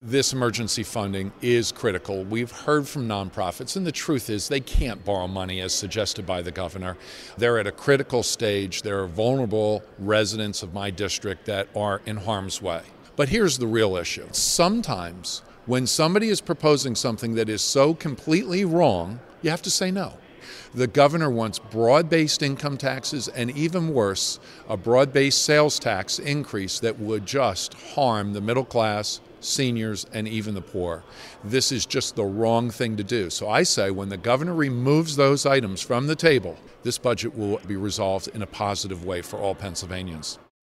This emergency funding is critical. We've heard from nonprofits, and the truth is they can't borrow money as suggested by the governor. They're at a critical stage. There are vulnerable residents of my district that are in harm's way. But here's the real issue. Sometimes when somebody is proposing something that is so completely wrong, you have to say no. The governor wants broad-based income taxes and, even worse, a broad-based sales tax increase that would just harm the middle class, seniors, and even the poor. This is just the wrong thing to do. So I say when the governor removes those items from the table, this budget will be resolved in a positive way for all Pennsylvanians.